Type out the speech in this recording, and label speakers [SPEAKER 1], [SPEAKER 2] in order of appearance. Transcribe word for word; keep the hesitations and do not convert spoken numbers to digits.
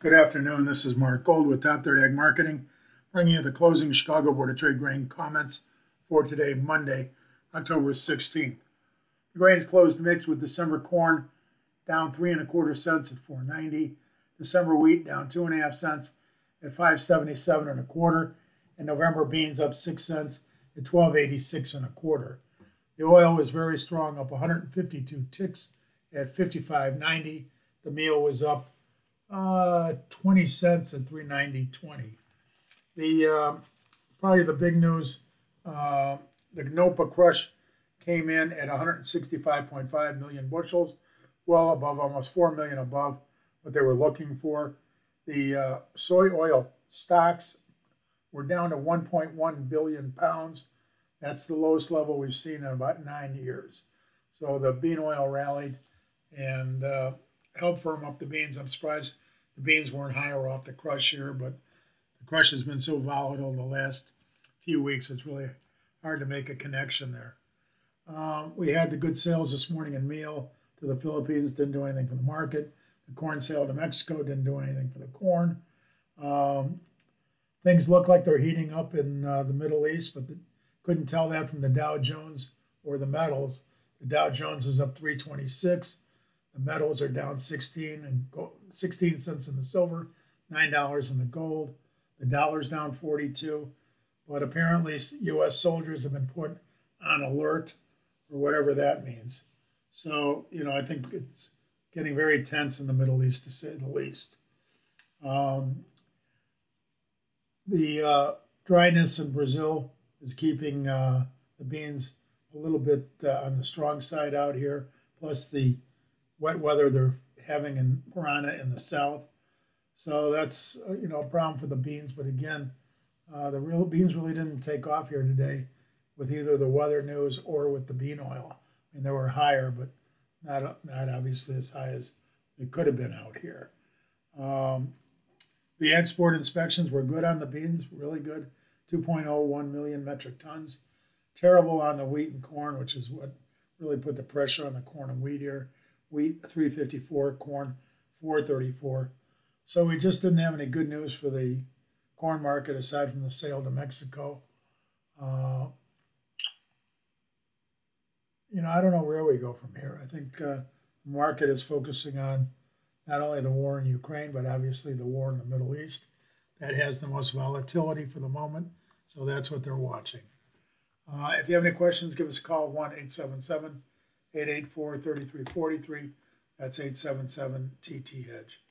[SPEAKER 1] Good afternoon. This is Mark Gold with Top Third Ag Marketing, bringing you the closing Chicago Board of Trade grain comments for today, Monday, October sixteenth. The grains closed mixed with December corn down three and a quarter cents at four ninety. December wheat down two and a half cents at five seventy-seven and a quarter, and November beans up six cents at twelve eighty-six and a quarter. The oil was very strong, up one hundred fifty-two ticks at fifty-five ninety. The meal was up Uh, twenty cents at three ninety twenty. The uh, probably the big news: uh, the Gnapa crush came in at one hundred sixty-five point five million bushels, well above, almost four million above what they were looking for. The uh, soy oil stocks were down to one point one billion pounds. That's the lowest level we've seen in about nine years. So the bean oil rallied and uh, helped firm up the beans. I'm surprised the beans weren't higher off the crush here, but the crush has been so volatile the last few weeks, it's really hard to make a connection there. Um, we had the good sales this morning in meal to the Philippines, didn't do anything for the market. The corn sale to Mexico didn't do anything for the corn. Um, things look like they're heating up in uh, the Middle East, but the, couldn't tell that from the Dow Jones or the metals. The Dow Jones is up three twenty-six. The metals are down sixteen and gold, sixteen cents in the silver, nine dollars in the gold. The dollar's down forty-two, but apparently U S soldiers have been put on alert, or whatever that means. So, you know, I think it's getting very tense in the Middle East, to say the least. Um, the uh, dryness in Brazil is keeping uh, the beans a little bit uh, on the strong side out here, plus the wet weather they're having in Parana in the south. So that's, uh, you know, a problem for the beans. But again, uh, the real beans really didn't take off here today with either the weather news or with the bean oil. I mean, they were higher, but not, not obviously as high as they could have been out here. Um, the export inspections were good on the beans, really good, two point oh one million metric tons. Terrible on the wheat and corn, which is what really put the pressure on the corn and wheat here. Wheat three fifty-four, corn four thirty-four. So we just didn't have any good news for the corn market aside from the sale to Mexico. Uh, you know, I don't know where we go from here. I think uh, the market is focusing on not only the war in Ukraine, but obviously the war in the Middle East. That has the most volatility for the moment, so that's what they're watching. Uh, if you have any questions, give us a call, one eight seven seven, eight eight four, three three four three. That's eight seven seven T T Hedge.